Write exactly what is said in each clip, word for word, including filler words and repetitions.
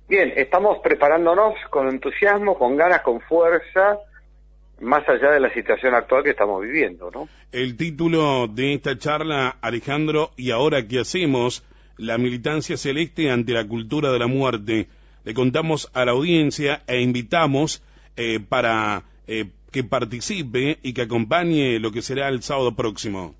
Bien, estamos preparándonos con entusiasmo, con ganas, con fuerza, más allá de la situación actual que estamos viviendo, ¿no? El título de esta charla, Alejandro, ¿y ahora qué hacemos? La militancia celeste ante la cultura de la muerte. Le contamos a la audiencia e invitamos eh, para eh, que participe y que acompañe lo que será el sábado próximo.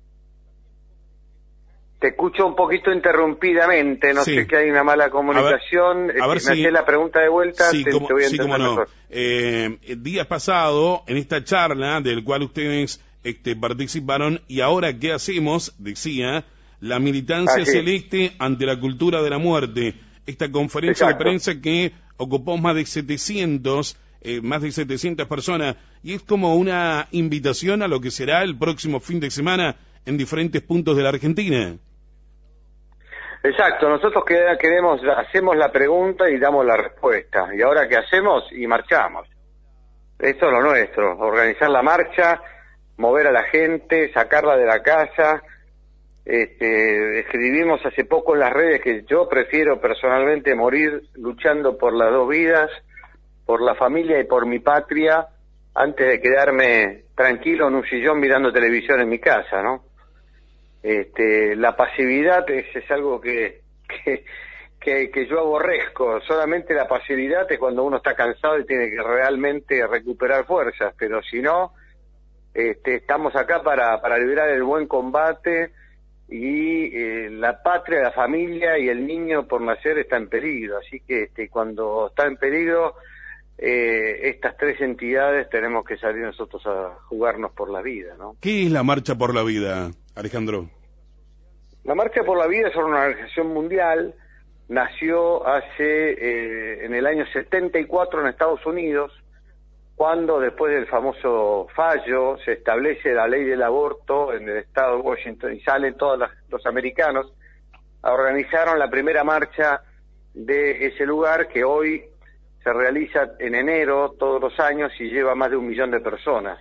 Te escucho un poquito interrumpidamente, no sí. sé que hay una mala comunicación. A ver, a ver si me si... hacés la pregunta de vuelta, sí, te, como, te voy a sí, entender como no. mejor. Eh, el día pasado, en esta charla del cual ustedes este, participaron, y ahora qué hacemos, decía, la militancia Así celeste ante la cultura de la muerte. Esta conferencia Exacto. de prensa que ocupó más de setecientos, eh, más de setecientas personas, y es como una invitación a lo que será el próximo fin de semana en diferentes puntos de la Argentina. Exacto, nosotros queremos, hacemos la pregunta y damos la respuesta. ¿Y ahora qué hacemos? Y marchamos. Esto es lo nuestro, organizar la marcha, mover a la gente, sacarla de la casa. Este, escribimos hace poco en las redes que yo prefiero personalmente morir luchando por las dos vidas, por la familia y por mi patria, antes de quedarme tranquilo en un sillón mirando televisión en mi casa, ¿no? Este, la pasividad es, es algo que, que, que, que yo aborrezco. Solamente la pasividad es cuando uno está cansado y tiene que realmente recuperar fuerzas, pero si no, este, estamos acá para, para librar el buen combate y eh, la patria, la familia y el niño por nacer está en peligro. Así que este, cuando está en peligro, eh, estas tres entidades tenemos que salir nosotros a jugarnos por la vida, ¿no? ¿Qué es la Marcha por la Vida, Alejandro? La Marcha por la Vida es una organización mundial, nació hace eh, en el año setenta y cuatro en Estados Unidos, cuando después del famoso fallo se establece la ley del aborto en el estado de Washington y salen todos los, los americanos, organizaron la primera marcha de ese lugar que hoy se realiza en enero todos los años y lleva más de un millón de personas.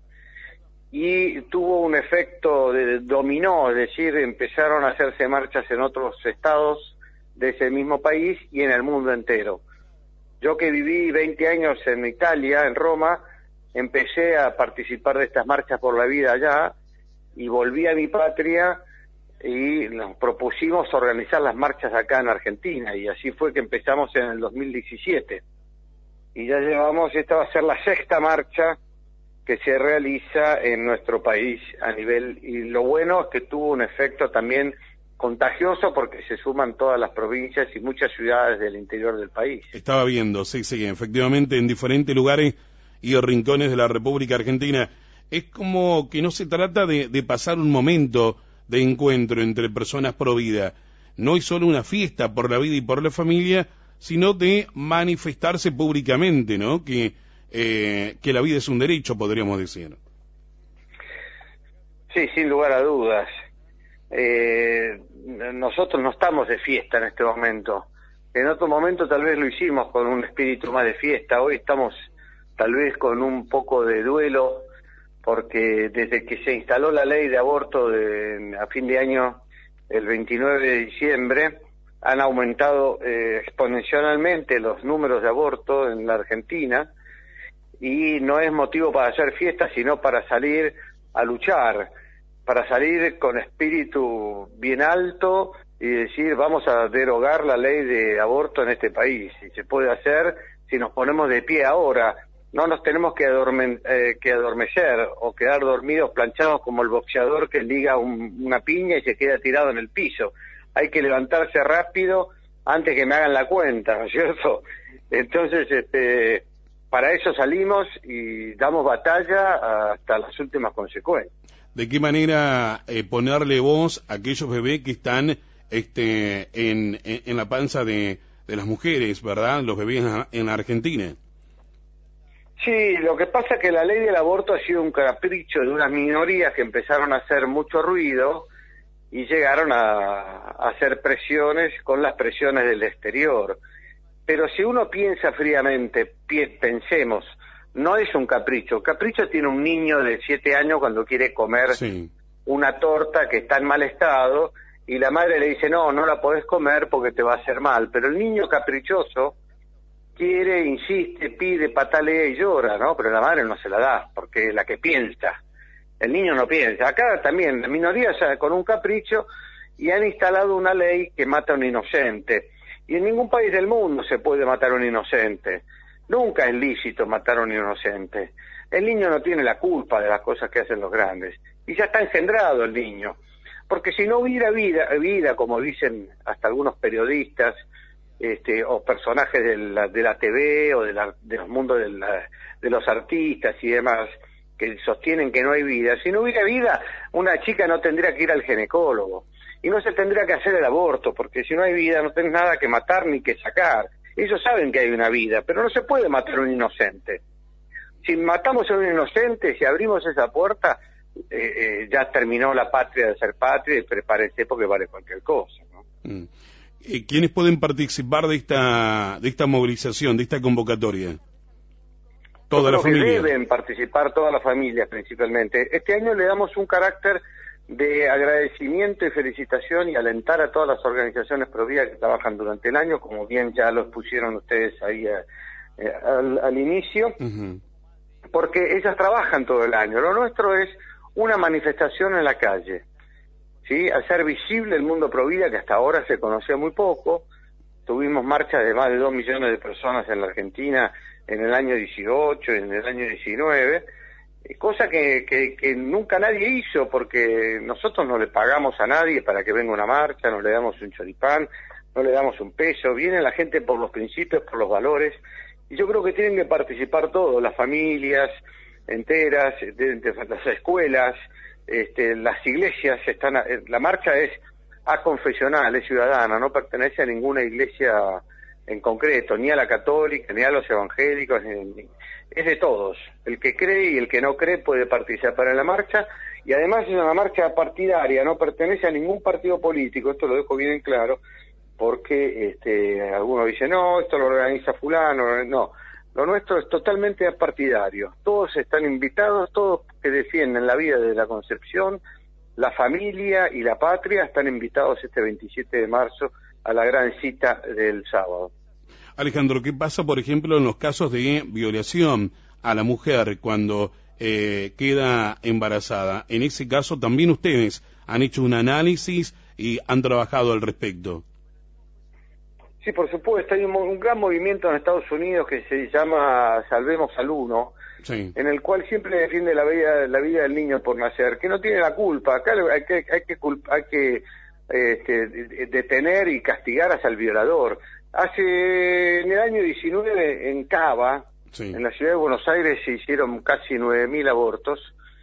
Y tuvo un efecto de dominó, es decir, empezaron a hacerse marchas en otros estados de ese mismo país y en el mundo entero. Yo que viví veinte años en Italia, en Roma, empecé a participar de estas marchas por la vida allá y volví a mi patria y nos propusimos organizar las marchas acá en Argentina y así fue que empezamos en el dos mil diecisiete. Y ya llevamos, esta va a ser la sexta marcha que se realiza en nuestro país a nivel, y lo bueno es que tuvo un efecto también contagioso porque se suman todas las provincias y muchas ciudades del interior del país. Estaba viendo, sí, sí, efectivamente en diferentes lugares y rincones de la República Argentina. Es como que no se trata de, de pasar un momento de encuentro entre personas pro vida. No es solo una fiesta por la vida y por la familia, sino de manifestarse públicamente, ¿no? Que Eh, que la vida es un derecho, podríamos decir. Sí, sin lugar a dudas. Eh, nosotros no estamos de fiesta en este momento. En otro momento tal vez lo hicimos con un espíritu más de fiesta. Hoy estamos tal vez con un poco de duelo, porque desde que se instaló la ley de aborto de, a fin de año, el veintinueve de diciembre, han aumentado eh, exponencialmente los números de aborto en la Argentina. Y no es motivo para hacer fiesta, sino para salir a luchar, para salir con espíritu bien alto y decir vamos a derogar la ley de aborto en este país. Y se puede hacer si nos ponemos de pie ahora. No nos tenemos que, adorme, eh, que adormecer o quedar dormidos, planchados como el boxeador que liga un, una piña y se queda tirado en el piso. Hay que levantarse rápido antes que me hagan la cuenta, ¿no es cierto? Entonces, este... para eso salimos y damos batalla hasta las últimas consecuencias. ¿De qué manera eh, ponerle voz a aquellos bebés que están este, en, en, en la panza de, de las mujeres, verdad? Los bebés en la Argentina. Sí, lo que pasa es que la ley del aborto ha sido un capricho de unas minorías que empezaron a hacer mucho ruido y llegaron a, a hacer presiones con las presiones del exterior. Pero si uno piensa fríamente, pensemos, no es un capricho. Capricho tiene un niño de siete años cuando quiere comer sí. una torta que está en mal estado y la madre le dice, no, no la podés comer porque te va a hacer mal, pero el niño caprichoso quiere, insiste, pide, patalea y llora, ¿no? Pero la madre no se la da, porque es la que piensa. El niño no piensa. Acá también, la minoría sale con un capricho y han instalado una ley que mata a un inocente. Y en ningún país del mundo se puede matar a un inocente. Nunca es lícito matar a un inocente. El niño no tiene la culpa de las cosas que hacen los grandes. Y ya está engendrado el niño. Porque si no hubiera vida, vida como dicen hasta algunos periodistas, Este, o personajes de la, de la T V o de, la, de los mundos de, la, de los artistas y demás, que sostienen que no hay vida. Si no hubiera vida, una chica no tendría que ir al ginecólogo y no se tendría que hacer el aborto, porque si no hay vida no tenés nada que matar ni que sacar. Ellos saben que hay una vida, pero no se puede matar a un inocente. Si matamos a un inocente, si abrimos esa puerta, eh, eh, ya terminó la patria de ser patria y prepárese porque vale cualquier cosa, ¿no? Mm. ¿Quiénes pueden participar de esta de esta movilización, de esta convocatoria? Toda la familia. Deben participar todas las familias principalmente. Este año le damos un carácter de agradecimiento y felicitación y alentar a todas las organizaciones pro vida que trabajan durante el año, como bien ya lo pusieron ustedes ahí a, eh, al, al inicio, uh-huh. Porque ellas trabajan todo el año. Lo nuestro es una manifestación en la calle. ¿Sí? Hacer visible el mundo pro vida, que hasta ahora se conocía muy poco. Tuvimos marchas de más de dos millones de personas en la Argentina en el año dieciocho, en el año diecinueve, cosa que, que, que nunca nadie hizo, porque nosotros no le pagamos a nadie para que venga una marcha, no le damos un choripán, no le damos un peso, viene la gente por los principios, por los valores, y yo creo que tienen que participar todos, las familias enteras, de, de las escuelas, Este, las iglesias están, la marcha es aconfesional, es ciudadana, no pertenece a ninguna iglesia en concreto, ni a la católica, ni a los evangélicos, ni, ni, es de todos. El que cree y el que no cree puede participar en la marcha, y además es una marcha partidaria, no pertenece a ningún partido político, esto lo dejo bien en claro, porque este, algunos dicen, no, esto lo organiza fulano, no. Lo nuestro es totalmente partidario. Todos están invitados, todos que defienden la vida de la Concepción, la familia y la patria, están invitados este veintisiete de marzo a la gran cita del sábado. Alejandro, ¿qué pasa, por ejemplo, en los casos de violación a la mujer cuando eh, queda embarazada? En ese caso también ustedes han hecho un análisis y han trabajado al respecto. Sí, por supuesto, hay un, un gran movimiento en Estados Unidos que se llama Salvemos al Uno, sí. En el cual siempre defiende la vida, la vida del niño por nacer, que no tiene la culpa. Acá hay que, hay que, culpa, hay que este, detener y castigar hasta el violador. Hace, en el año diecinueve, en Cava, sí. En la ciudad de Buenos Aires, se hicieron casi nueve mil abortos,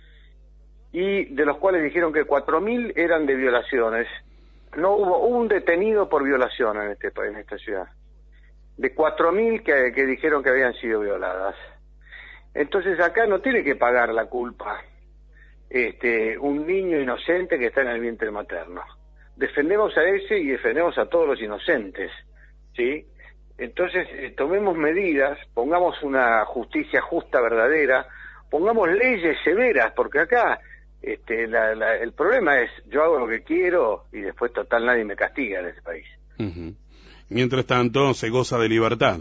y de los cuales dijeron que cuatro mil eran de violaciones. No hubo un detenido por violación en este en esta ciudad, de cuatro mil que, que dijeron que habían sido violadas. Entonces acá no tiene que pagar la culpa este un niño inocente que está en el vientre materno. Defendemos a ese y defendemos a todos los inocentes, ¿sí? Entonces eh, tomemos medidas, pongamos una justicia justa, verdadera, pongamos leyes severas, porque acá Este, la, la, el problema es, yo hago lo que quiero y después total nadie me castiga en este país. Uh-huh. Mientras tanto, se goza de libertad.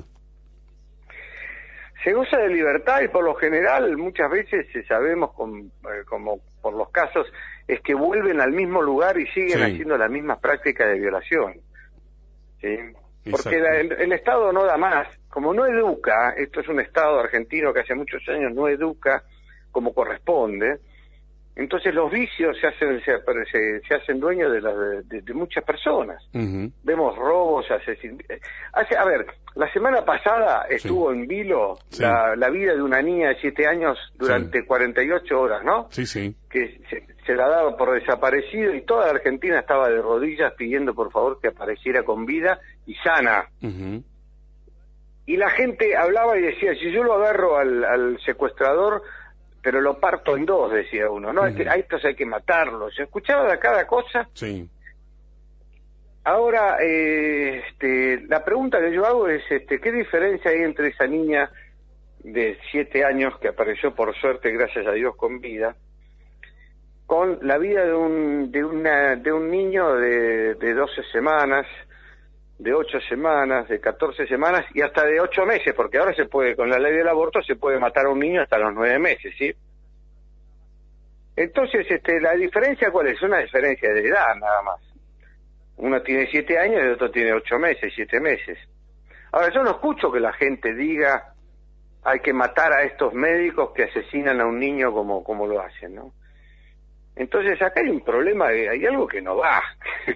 Se goza de libertad y por lo general, muchas veces sabemos, con, eh, como por los casos, es que vuelven al mismo lugar y siguen sí. haciendo las mismas prácticas de violación. ¿Sí? Porque la, el, el Estado no da más. Como no educa, esto es un Estado argentino que hace muchos años no educa como corresponde, entonces los vicios se hacen se, se, se hacen dueños de, la, de, de muchas personas. Uh-huh. Vemos robos, asesinatos. Hace, a ver, la semana pasada estuvo sí. en vilo sí. la, la vida de una niña de siete años durante sí. cuarenta y ocho horas, ¿no? Sí, sí. Que se, se la daba por desaparecido y toda la Argentina estaba de rodillas pidiendo por favor que apareciera con vida y sana. Uh-huh. Y la gente hablaba y decía, si yo lo agarro al, al secuestrador, pero lo parto en dos, decía uno, ¿no? Uh-huh. A estos hay que matarlos. Se escuchaba de cada cosa. Sí. Ahora, eh, este, la pregunta que yo hago es, este, ¿qué diferencia hay entre esa niña de siete años que apareció por suerte, gracias a Dios, con vida, con la vida de un de una de un niño de, de doce semanas, de ocho semanas, de catorce semanas y hasta de ocho meses, porque ahora se puede, con la ley del aborto, se puede matar a un niño hasta los nueve meses, ¿sí? Entonces, este, la diferencia, ¿cuál es? Una diferencia de edad, nada más. Uno tiene siete años y el otro tiene ocho meses, siete meses. Ahora, yo no escucho que la gente diga hay que matar a estos médicos que asesinan a un niño como, como lo hacen, ¿no? Entonces, acá hay un problema, hay algo que no va.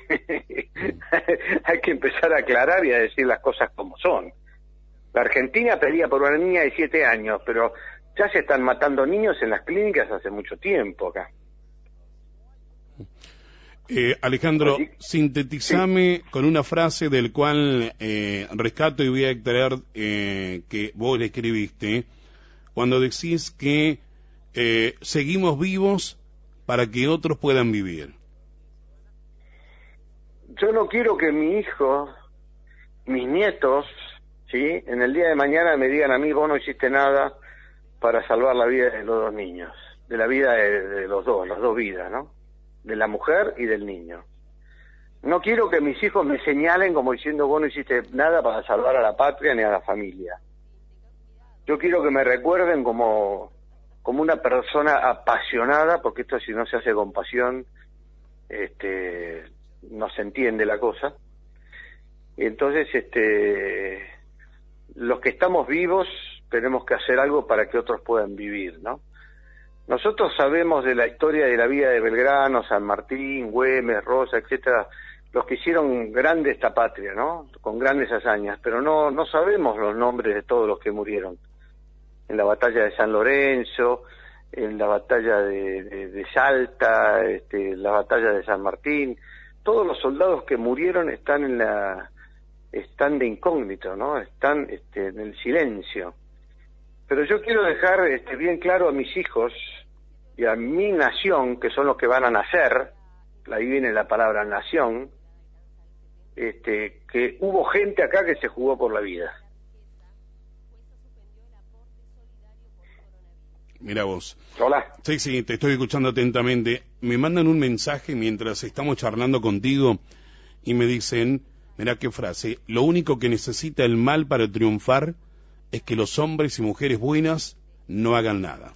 Hay que empezar a aclarar y a decir las cosas como son. La Argentina pedía por una niña de siete años, pero ya se están matando niños en las clínicas hace mucho tiempo acá. Eh, Alejandro, ¿Sí? sintetizame Sí. con una frase del cual eh, rescato y voy a extraer eh, que vos le escribiste, cuando decís que eh, seguimos vivos para que otros puedan vivir. Yo no quiero que mi hijo, mis nietos, ¿sí?, en el día de mañana me digan a mí, vos no hiciste nada para salvar la vida de los dos niños, de la vida de, de los dos, las dos vidas, ¿no? De la mujer y del niño. No quiero que mis hijos me señalen como diciendo vos no hiciste nada para salvar a la patria ni a la familia. Yo quiero que me recuerden como, como una persona apasionada, porque esto si no se hace con pasión, este, no se entiende la cosa. Entonces, este, los que estamos vivos tenemos que hacer algo para que otros puedan vivir, ¿no? Nosotros sabemos de la historia de la vida de Belgrano, San Martín, Güemes, Rosa, etcétera, los que hicieron grande esta patria, ¿no? Con grandes hazañas, pero no no sabemos los nombres de todos los que murieron. En la batalla de San Lorenzo, en la batalla de, de, de Salta, este, la batalla de San Martín, todos los soldados que murieron están en la están de incógnito, ¿no? Están este, en el silencio. Pero yo quiero dejar este, bien claro a mis hijos y a mi nación, que son los que van a nacer, ahí viene la palabra nación, este, que hubo gente acá que se jugó por la vida. Mira vos. Hola. Sí, sí, te estoy escuchando atentamente. Me mandan un mensaje mientras estamos charlando contigo y me dicen, mirá qué frase, lo único que necesita el mal para triunfar es que los hombres y mujeres buenas no hagan nada.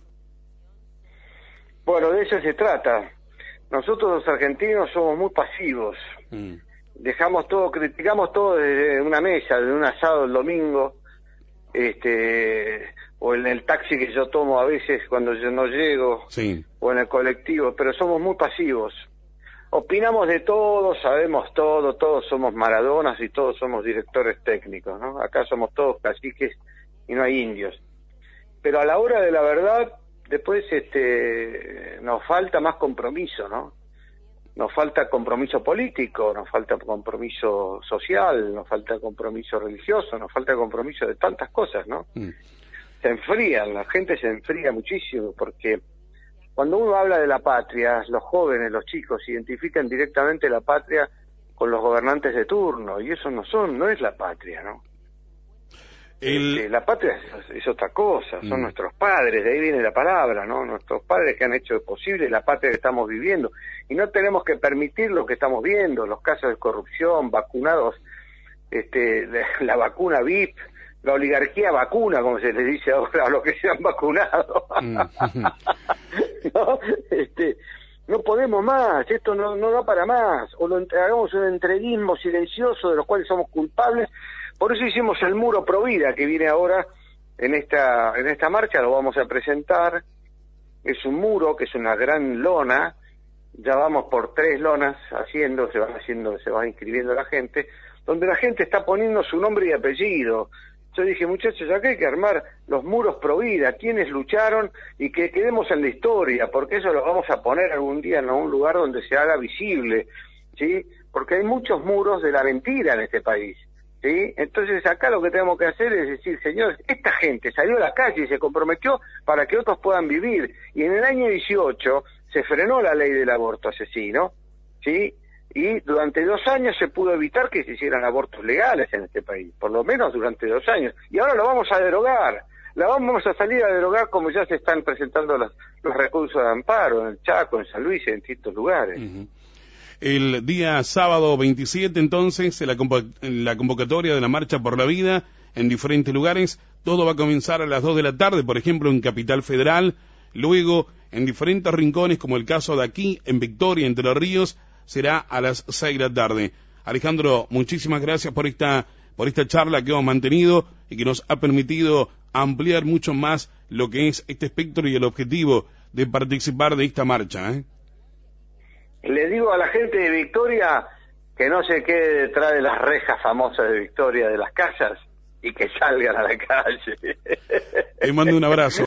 Bueno, de eso se trata. Nosotros los argentinos somos muy pasivos. Mm. Dejamos todo, criticamos todo desde una mesa, desde un asado el domingo, este, o en el taxi que yo tomo a veces cuando yo no llego, sí, o en el colectivo, pero somos muy pasivos. Opinamos de todo, sabemos todo, todos somos Maradonas y todos somos directores técnicos, ¿no? Acá somos todos caciques y no hay indios. Pero a la hora de la verdad, después este, nos falta más compromiso, ¿no? Nos falta compromiso político, nos falta compromiso social, nos falta compromiso religioso, nos falta compromiso de tantas cosas, ¿no? Mm. Se enfrían, la gente se enfría muchísimo, porque cuando uno habla de la patria, los jóvenes, los chicos, identifican directamente la patria con los gobernantes de turno, y eso no son, no es la patria, ¿no? El... Este, la patria es, es otra cosa, son mm. nuestros padres, de ahí viene la palabra, ¿no? Nuestros padres que han hecho posible la patria que estamos viviendo, y no tenemos que permitir lo que estamos viendo, los casos de corrupción, vacunados, este, la, la vacuna V I P, la oligarquía vacuna, como se les dice ahora a los que se han vacunado. Mm. ¿No? Este, no podemos más, esto no, no da para más, o lo, hagamos un entreguismo silencioso de los cuales somos culpables. Por eso hicimos el muro pro vida que viene ahora en esta en esta marcha, lo vamos a presentar. Es un muro que es una gran lona, ya vamos por tres lonas haciendo, se van haciendo, se va inscribiendo la gente, donde la gente está poniendo su nombre y apellido. Yo dije, muchachos, acá hay que armar los muros pro vida, quienes lucharon y que quedemos en la historia, porque eso lo vamos a poner algún día en algún lugar donde se haga visible, ¿sí? Porque hay muchos muros de la mentira en este país, ¿sí? Entonces acá lo que tenemos que hacer es decir, señores, esta gente salió a la calle y se comprometió para que otros puedan vivir, y en el año dieciocho se frenó la ley del aborto asesino, ¿sí? Y durante dos años se pudo evitar que se hicieran abortos legales en este país, por lo menos durante dos años. Y ahora lo vamos a derogar. la vamos a salir a derogar como ya se están presentando los, los recursos de amparo en el Chaco, en San Luis y en distintos lugares. Uh-huh. El día sábado veintisiete, entonces, en la, convo en la convocatoria de la Marcha por la Vida en diferentes lugares, todo va a comenzar a las dos de la tarde, por ejemplo, en Capital Federal, luego en diferentes rincones, como el caso de aquí, en Victoria, Entre Ríos, será a las seis de la tarde. Alejandro, muchísimas gracias por esta, por esta charla que hemos mantenido y que nos ha permitido ampliar mucho más lo que es este espectro y el objetivo de participar de esta marcha, ¿eh? Le digo a la gente de Victoria que no se quede detrás de las rejas famosas de Victoria de las casas y que salgan a la calle. Te mando un abrazo.